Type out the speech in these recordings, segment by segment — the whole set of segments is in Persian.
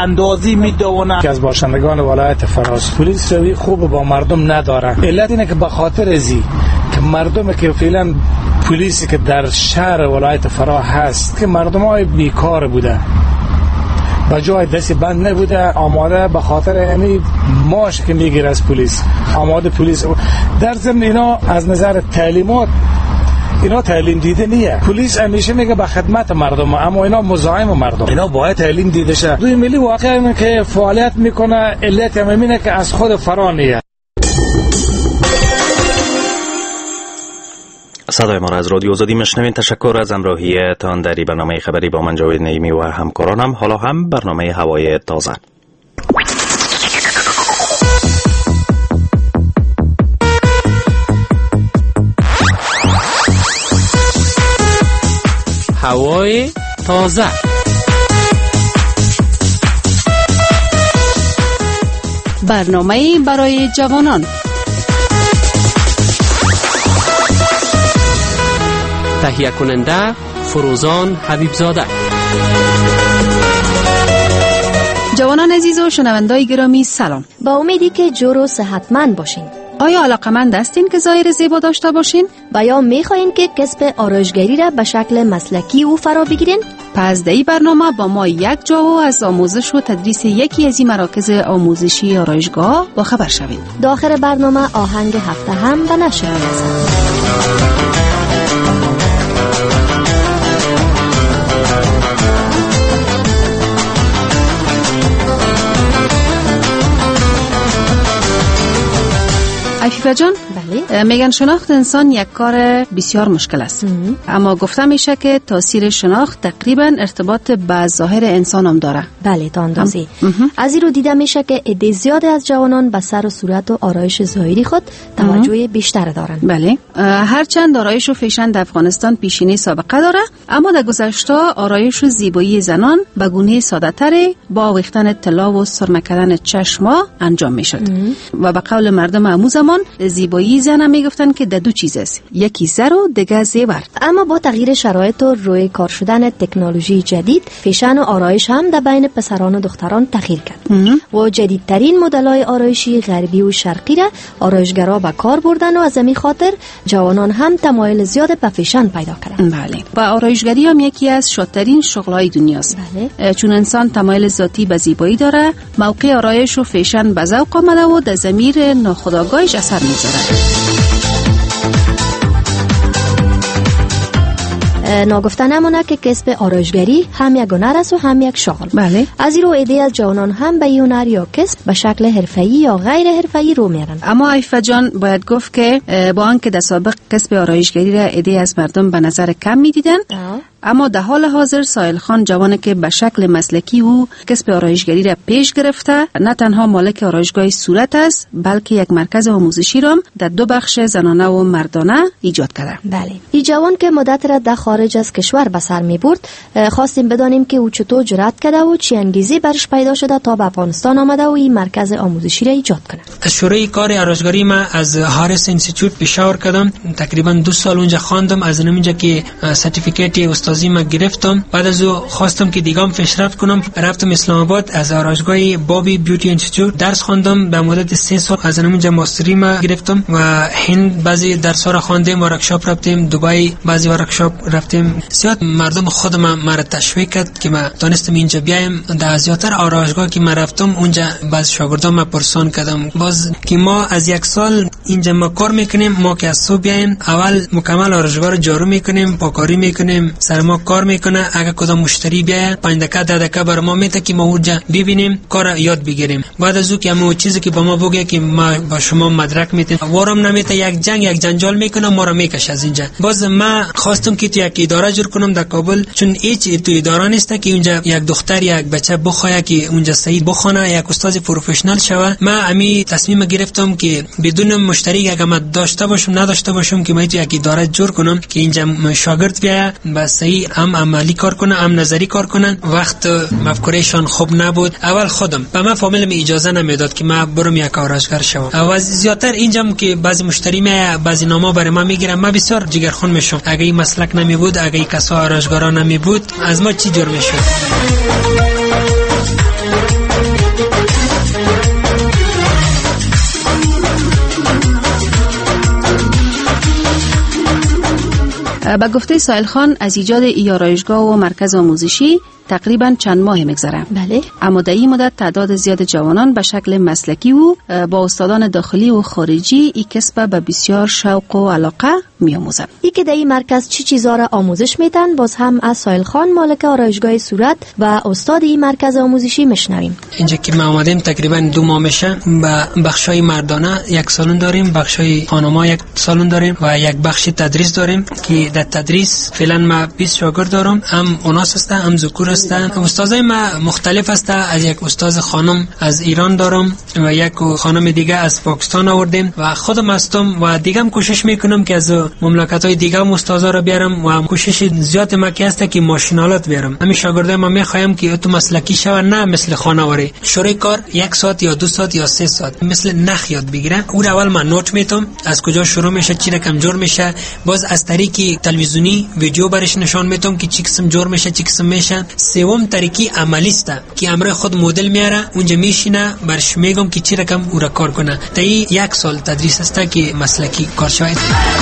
اندازی میدونه که از باشندگان ولایت فراز پلیس روی خوب با مردم نداره. علت اینه که به خاطر ازی که مردم که فعلا پلیسی که در شهر ولایت فرا هست که مردم های بیکار بوده، با جای دستی بند نبوده، آماده به خاطر یعنی ماش که میگیره از پلیس، آماده پلیس. در ضمن اینا از نظر تعلیمات اینا تعلیم دیده نیه. پلیس همیشه میگه به خدمت مردم، اما اینا مزاحم مردم. اینا باید تعلیم دیده شه. دوی ملی واقعا که فعالیت میکنه، علت همینه که از خود فرا نیه. صدای ما را از رادیو آزادی میشنوین. تشکر از همراهیتان در این برنامه خبری با من جاوید نعیمی و همکارانم. حالا هم برنامه هوای تازه. هوای تازه. برنامه برای جوانان. تهیه کننده فروزان حبیبزاده. جوانان عزیز و شنوندای گرامی سلام. با امیدی که جور و صحتمند باشین. آیا علاقمند هستین که ظاهر زیبا داشته باشین؟ و یا میخواین که کسب آرایشگری را به شکل مسلکی و فرا بگیرین؟ پس در این برنامه با ما یک جا از آموزش و تدریس یکی از این مراکز آموزشی آرایشگاه با خبر شوید. داخل برنامه آهنگ هفته هم به نشر می‌رسد. عفیفه جان، بله. میگن شناخت انسان یک کار بسیار مشکل است. اما گفته میشه که تاثیر شناخت تقریبا ارتباط به ظاهر انسان هم داره. بله، تا اندازه‌ای. از این رو دیده میشه که عده زیادی از جوانان به سر و صورت و آرایش ظاهری خود توجه بیشتر دارن. بله. هرچند آرایش و فیشن در افغانستان پیشینه سابقه داره، اما در گذشته آرایش و زیبایی زنان به گونه ساده‌تر با آویختن طلا و سرمه کردن چشما انجام میشد. و به قول مردم عمو زمان زیبایی زن میگفتن که دو چیز است، یکی زر و دیگه زیور. اما با تغییر شرایط و روی کار شدن تکنولوژی جدید، فیشن و آرایش هم در بین پسران و دختران تغییر کرد و جدیدترین مدل‌های آرایشی غربی و شرقی را آرایشگرا به کار بردن و از همین خاطر جوانان هم تمایل زیاد به فیشن پیدا کردند. بله. و آرایشگری هم یکی از شاطرین شغل‌های دنیاست. بله. چون انسان تمایل ذاتی به زیبایی داره، موقع آرایش و فیشن به ذوق آمده و در ضمیر ناخودآگاهش اثر می‌ذاره. ناگفته نمونه که کسب آرایشگری هم یک هنر است و هم یک شغل. بله. از این رو ایده از جوانان هم به این هنر یا کسب به شکل حرفه‌ای یا غیر حرفه‌ای رو میرن. اما عفیفه جان، باید گفت که با آنکه در سابق کسب آرایشگری را ایده از مردم به نظر کم میدیدن، اما در حال حاضر سایل خان جوانی که به شکل مسلکی او کسب آرایشگری را پیش گرفته، نه تنها مالک آرایشگاه صورت است، بلکه یک مرکز آموزشی را در دو بخش زنانه و مردانه ایجاد کرده. بله. این جوان که مدت را در خارج از کشور به سر می‌برد، خواستیم بدانیم که او چطور جرأت کرده و چه انگیزه برش پیدا شده تا به افغانستان آمده و این مرکز آموزشی را ایجاد کنه. شروع کار آرایشگری ما از هاریس اینستیتوت پشاور کردم. تقریبا 2 سال اونجا خواندم. از اونجا که سرتیفیکیت استادی ما گرفتم، بعد از او خواستم که دیگه پیشرفت کنم. رفتم اسلام آباد از آرایشگاه بابی بیوتی اینستیتوت درس خواندم. به مدت 3 سال از اونجا ماستری ما گرفتم و هند بعضی درس‌ها را خواندیم، ورکشاپ رفتیم، دبی بعضی ورکشاپ رفتیم. زیاد مردم خود ما را تشویق کرد که ما دانستم اینجا بیایم. در زیاتر آرایشگاه که ما رفتم اونجا بعض شاگردان ما پرسان کردم باز که ما از 1 سال اینجا ما کار میکنیم. ما که از صبح بیایم اول مکمل آرایشگاه رو جارو میکنیم، پاکاری میکنیم، سر ما کار میکنه. اگه کدام مشتری بیاید 5 دقیقه 10 دقیقه بر ما میته که ما اونجا ببینیم، کار یاد بگیریم. بعد از اون که همون چیزی که با ما بگه که ما با شما مدرک میتیم، وارم نمیته یک جنجال میکنه، ما رو میکشه از اینجا. باز ما خواستم که تو یک اداره جور کنم در کابل، چون هیچ تو اداره نیست که اونجا یک دختر یک بچه بخواد که اونجا صحیح بخونه، یک استاد پروفشنال شوه. ما امی تصمیم گرفتم که بدون مشتری اگه ما داشته باشم نداشته باشم که ما تو یک اداره جور کنم که اینجا شاگرد بیاد با صحیح هم عملی کار کنه هم نظری کار کنن. وقت مفکورشان خوب نبود، اول خودم به من فامیلم اجازه نمیداد که ما برم یک آرایشگر شوم. و زیاتر اینجا که بعضی مشتری می بعضی نامه برای ما میگیرن، ما بسیار جگرخون میشم. اگه این مسلک نمی بود، اگه این کسا آرایشگرا نمی بود، از ما چی جور میشد؟ به گفته سائل خان از ایجاد ای آرایشگاه و مرکز آموزشی تقریبا چند ماه میگذره. بله. اما در این مدت تعداد زیاد جوانان به شکل مسلکی و با استادان داخلی و خارجی این کسب به بسیار شوق و علاقه میآموزند. ای که در این مرکز چی چیزا را آموزش میدن باز هم از سائل خان مالک آرایشگاه صورت و استاد این مرکز آموزشی میشنویم. اینجا که ما اومدیم تقریبا 2 ماه میشه. با بخشای مردانه یک سالن داریم، بخشای خانما یک سالن داریم و یک بخش تدریس داریم که در تدریس فعلا ما 20 شاگرد دارم، هم اوناس هستن هم ذکور هستن. استادای ما مختلف هستن، از یک استاد خانم از ایران دارم و یک خانم دیگه از پاکستان آوردیم و خودم هستم و دیگه هم کوشش میکنم که از مملکت‌های دیگه هم استادا رو بیارم و کوشش زیاد ما که هست که ماشینالات بیارم. همین شاگردای ما میخوایم که تو مسلکی شو، نه مثل خانواری شروع کار 1 ساعت یا 2 ساعت یا 3 ساعت مثل نخ یاد بگیره. اول اول من نوت میتم از کجا شروع میشه، چی رقم جور میشه، باز از طریق تلویزیونی ویدیو برش نشان میتم که چی قسم جور میشه چی قسم میشه. سوم طریقی عملی است که امر خود مدل میاره اونجا میشینه برش میگم که چی رقم او را کار کنه. تا 1 سال تدریس است که مسلکی کار شاید.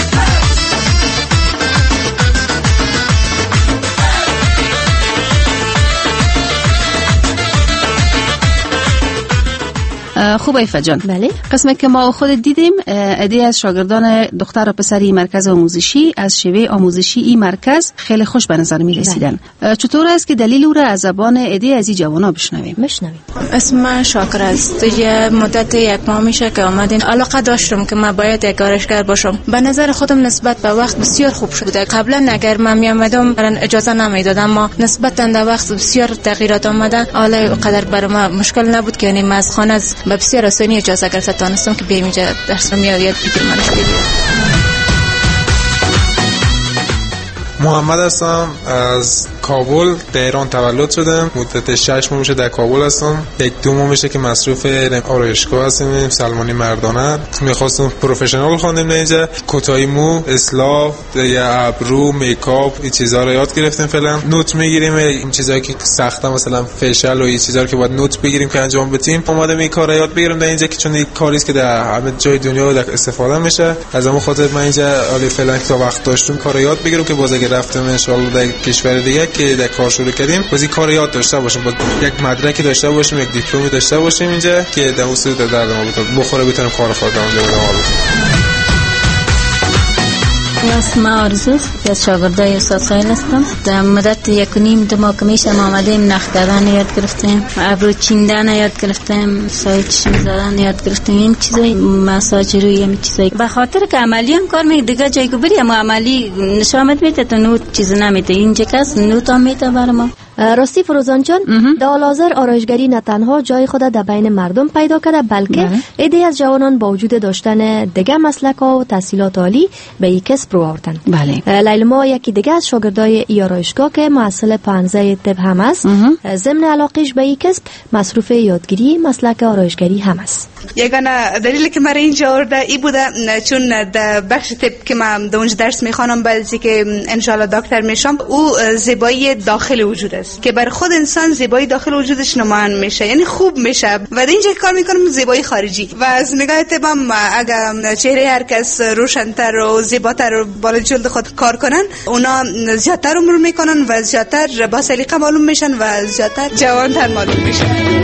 خوب ایفا جان. بله. قسمی که ما خود دیدیم عده از شاگردان دختر و پسری مرکز آموزشی از شیوه آموزشی این مرکز خیلی خوش به نظر می رسیدن. چطور است که دلیل او را از زبان عده از این جوانا بشنویم؟ اسم من شاکر است. یه مدت 1 ماه میشه که آمدین. علاقه داشتم که من باید یک آرایشگر باشم. به نظر خودم نسبت به وقت بسیار خوب شده. قبلا اگر من می آمدم اجازه نمیدادم، اما نسبت به وقت بسیار تغییرات آمده. حالا قدر برای ما مشکل نبود که یعنی از خانه به بسیار آسانی اجازه گرفته تانستم که بیایم اینجا درس رو یاد بگیرم. محمد هستم، از کابل در ایران تولد شدم. مدت 6 ماه میشه در کابل هستم. 1-2 ماه میشه که مصروف آرایشگاه هستم سلمانی مردانه. میخواستم پروفشنال خواندیم اینجا، کوتاهی مو، اصلاح یا ابرو، میکاپ، این چیزا رو یاد گرفتیم. فعلا نوت میگیریم، این چیزایی که سخته مثلا فشل و این چیزا رو که باید نوت بگیریم که انجام بدیم. اومدم این کارا یاد بگیرم در اینجا که چون این کاری است که در همه جای دنیا استفاده میشه. از همون خاطر من اینجا حالا فعلا تا وقت داشتم کارا یاد بگیرم که باز اگه رفتم ان شاء الله در کشور دیگه که در کار شروع کردیم بازی کار یاد داشته باشیم، با یک مدرکی داشته باشیم، یک دیپلمی داشته باشیم اینجا که در اصول در ما بخوره بتونیم کار خودمون رو ادامه بدیم. اسم آرزوست، از شاگردای استاد سائل هستم. در مدت 1.5-2 ماه که میشه ما آمدیم نخ کردن یاد گرفتیم، ابرو چیندن یاد گرفتیم، سایه چشم زدن یاد گرفتیم، این چیزای مساج روی این چیزای به خاطر که عملی هم کار میگه دیگه جایی که بری اما عملی نشامت میده تو نوت چیز نمیده، اینجا کس نوت هم میده برای ما. راستی فروزان جان، در حال حاضر آرایشگری نه تنها جای خود در بین مردم پیدا کرده بلکه عده از جوانان با وجود داشتن دیگه مسلک‌ها و تحصیلات عالی به این کسب رو آوردن. بله. لیلما یکی دیگه از شاگردای ای آرایشگاه که محصل 15 طب هم است، ضمن علاقش به این کسب مصروف یادگیری مسلک آرایشگری هم است. یگانه دلیلی که من اینجا آورده ای بوده چون در بخش طب که من در اونجا درس میخوانم بعد از اینکه ان شاء الله دکتر میشم، او زیبایی داخل وجود است که بر خود انسان زیبایی داخل وجودش نمایان میشه، یعنی خوب میشه و اینجا کار میکنم زیبایی خارجی و از نگاه طبم اگر چهره هر کس روشن‌تر و زیباتر و بالا جلد خود کار کنن اونا زیادتر عمر میکنن و زیادتر با سلیقه معلوم میشن و زیادتر جوان‌تر معلوم میشن.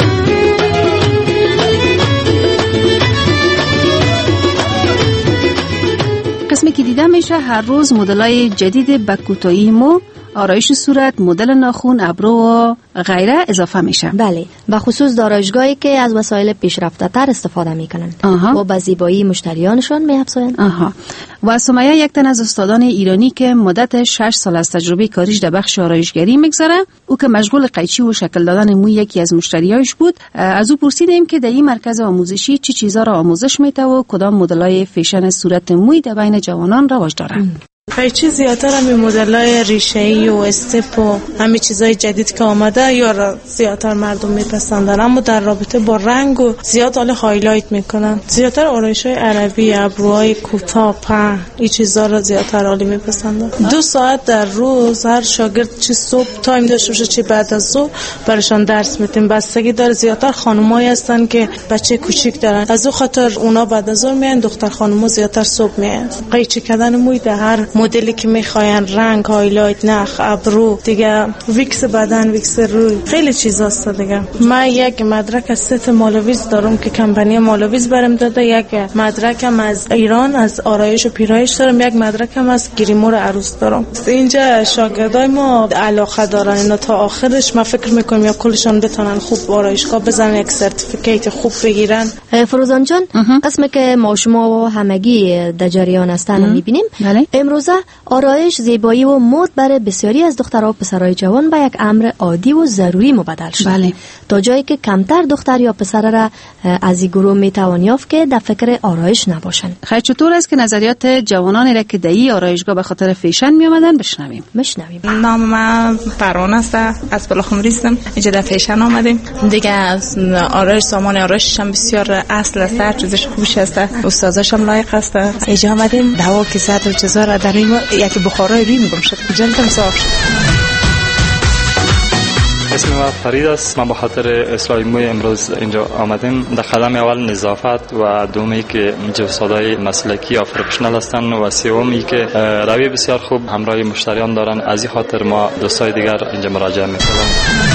قسمی که دیده میشه هر روز مدل‌های جدید به کوتاهی مو، آرایش صورت، مدل ناخن، ابرو و غیره اضافه میشه. بله، به خصوص دارایشگاهی که از وسایل پیشرفته تر استفاده میکنن و به زیبایی مشتریانشان میافزایند. و سمیه یک تن از استادان ایرانی که مدت 6 سال از تجربه کاریش در بخش آرایشگری میگذره، او که مشغول قیچی و شکل دادن موی یکی از مشتریایش بود، از او پرسیدیم که در این مرکز آموزشی چی چیزا را آموزش میده و کدام مدل‌های فیشن صورت موی در بین جوانان رواج داره. قیچی زیادتر همین مدل‌های ریشه‌ای و استپ و همین چیزای جدید که آمده یا زیادتر مردم میپسندن، اما در رابطه با رنگ و زیاد حال هایلایت میکنن. زیادتر آرایش‌های عربی، ابروهای کوتاه، پهن، این چیزا رو زیادتر حالی میپسندن. 2 ساعت در روز هر شاگرد چه صبح تایم داشته باشه چه بعد از ظهر براشون درس میدیم. بستگی داره، زیادتر خانمایی هستن که بچه کوچیک دارن، از اون خاطر اونا بعد از ظهر میان، دختر خانم‌ها زیادتر صبح میان. قیچی کردن موی در هر مدلی که میخواین، رنگ، هایلایت، نخ، ابرو، دیگه ویکس بدن، ویکس روی، خیلی چیزاست دیگه. من یک مدرک از ست مالویز دارم که کمپانی مالویز برام داده، یک مدرکم از ایران از آرایش و پیرایش دارم، یک مدرکم از گریمور عروس دارم. اینجا شاگردای ما علاقه دارن اینا تا آخرش. من فکر میکنم یا کلشون بتونن خوب آرایشگاه بزنن، یک سرتیفیکیت خوب بگیرن. فروزان جان، قسمی که ما شما و همگی در جریان هستن میبینیم، امروزه آرایش، زیبایی و مد برای بسیاری از دخترها و پسرای جوان به یک امر عادی و ضروری مبدل شد. تا جایی که کمتر دختر یا پسر را از این گروه میتوان یافت که در فکر آرایش نباشن. خیلی چطور است که نظریات جوانانی را که در این آرایشگاه به خاطر فیشن می آمدن بشنویم. نام من پروانه است، از بلاخمری هستم. اینجا در فیشن آمدیم دیگه. از آرایش، سامان آرایشش هم بسیار اصل است، هر چیزش خوبش است، استاداش هم لایق است. اینجا آمدیم دوا که صد و چیزا را در این یک بخارای روی میگم شد جلدم صاف شد. اسم من فرید است. من به خاطر اصلاح موی امروز اینجا آمدیم. در قدم اول نظافت و دومی که جوسادای مسلکی یا پروفشنال هستن و سومی که روی بسیار خوب همراه مشتریان دارن. از این خاطر ما دوستای دیگر اینجا مراجعه میکنیم.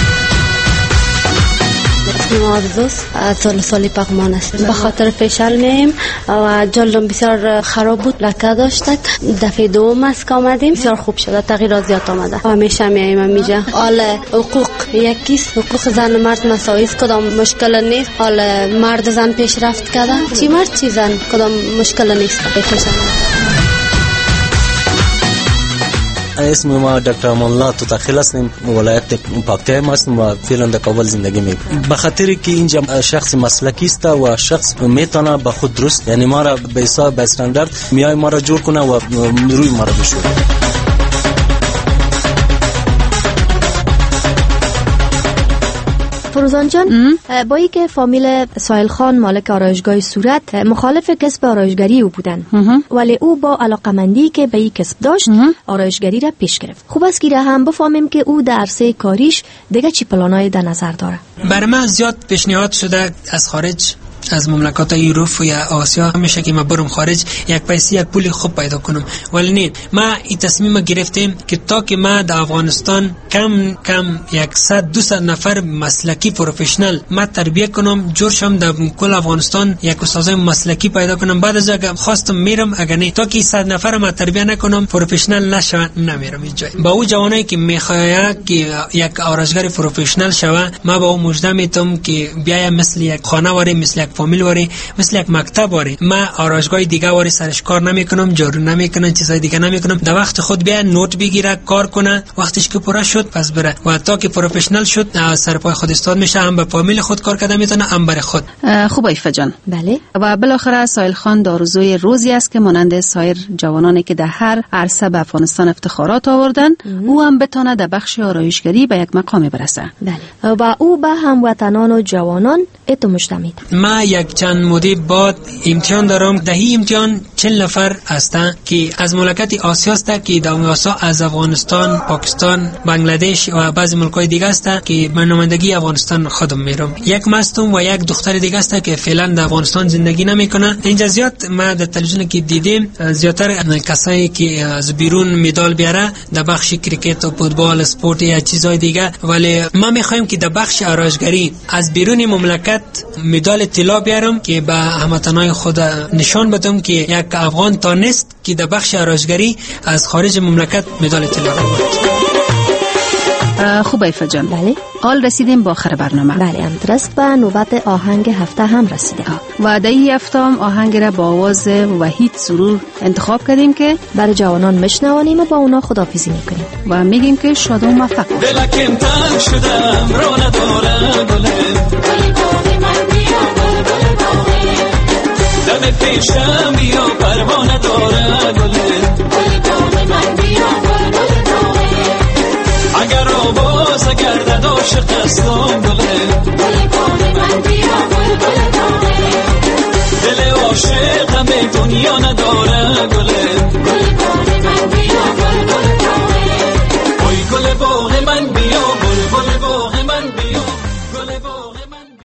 ما دوست سالی پاکمان است. به خاطر فیشل میم و جلدم بسیار خراب بود، لکه داشت. دفعه دوم است که آمدیم، بسیار خوب شده، تغییرات زیاد آمده. همیشه میایم اینجا. حال حقوق یکیست، حقوق زن و مرد مساوی است، کدام مشکل نیست. حال مرد زن پیشرفت کرده، چی مرد چی زن، کدام مشکل نیست. اسم ما دکتر امان الله توتاخیل هستیم، ولایت پاکتیم هستیم و فعلا در کابل زندگی میکنیم. به خاطر که اینجا شخص مسلکی است و شخص میتونه به خود درست، یعنی ما را به حساب به استاندارد میای ما را جور کنه و روی ما را بشوره. فروزان جان، با ای که فامیل سایل خان مالک آرایشگاه صورت مخالف کسب آرایشگری او بودن، ولی او با علاقمندی که به این کسب داشت آرایشگری را پیش گرفت. خوب است که هم بفهمیم که او در عرصه کاریش دیگه چی پلانای در نظر داره. برای من زیاد پیشنهاد شده از خارج، از مملکات اروپا یا آسیا میشه که ما برم خارج یک پیسه یک پول خوب پیدا کنم، ولی نه. ما این تصمیم گرفتیم که تا که ما در افغانستان کم 100-200 نفر مسلکی پروفشنال ما تربیت کنم، جور شم در کل افغانستان یک استاد مسلکی پیدا کنم. بعد از اگه خواستم میرم، اگه نه تا که 100 نفر ما تربیت نکنم پروفشنال نشوم، نمیرم اینجا. با او جوانایی که میخواد که یک آرایشگر پروفشنال شوه، ما با او مژده میتم که بیای مثل یک خانواده، مثل یک فامیل واری، مثل یک مکتب واری. ما آرایشگاه دیگه واری سرش کار نمیکنم، جارو نمیکنم، چیزای دیگه نمیکنم. در وقت خود بیا نوت بگیره، کار کنه، وقتش که پورا شد پس بره و تا که پروفشنال شد سر پای خود استاد میشه، هم به فامیل خود کار کرده میتونه، هم برای خود. خوب ایفا جان. بله. و بالاخره سایل خان آرزوی روزی است که مانند سایر جوانانی که در هر عرصه به افغانستان افتخارات آوردن، او هم بتونه در بخش آرایشگری به یک مقامی برسه. بله. و او به هموطنان و جوانان اتمشتمید. ما یک چند مدت بعد امتحان دارم. در این امتحان 40 نفر هستند که از مملکت آسیا هستند که در آسیا از افغانستان، پاکستان، بنگلادش و بعضی ملک‌های دیگه هستند که به نمایندگی افغانستان خودم میرم. یک مستم و یک دختر دیگه هست که فعلا در افغانستان زندگی نمیکنه. اینجا زیاد ما در تلویزیون که دیدیم زیادتر کسایی که از بیرون مدال بیاره در بخش کریکت و فوتبال، اسپورت یا چیزای دیگه، ولی ما میخوایم که در بخش آرایشگری از بیرون مملکت مدال طلا بیارم که به هموطنان خود نشان بدم که یک افغان تانست که در بخش آرایشگری از خارج مملکت مدال طلا آورد. خوب ایفا جان. بله. حال رسیدیم با آخر برنامه. بله، درست به نوبت آهنگ هفته هم رسیدیم. و در این هفته هم آهنگ را با آواز وحید سرور انتخاب کردیم که برای جوانان میشنوانیم و با اونا خداحافظی میکنیم و میگیم که شاد و موفق باشید. دلکم تنگ شدم رو نداره گله دم پیشم بیا پروانه داره گله اگر آواز گردد عاشق هستم گله دل عاشق همه دنیا نداره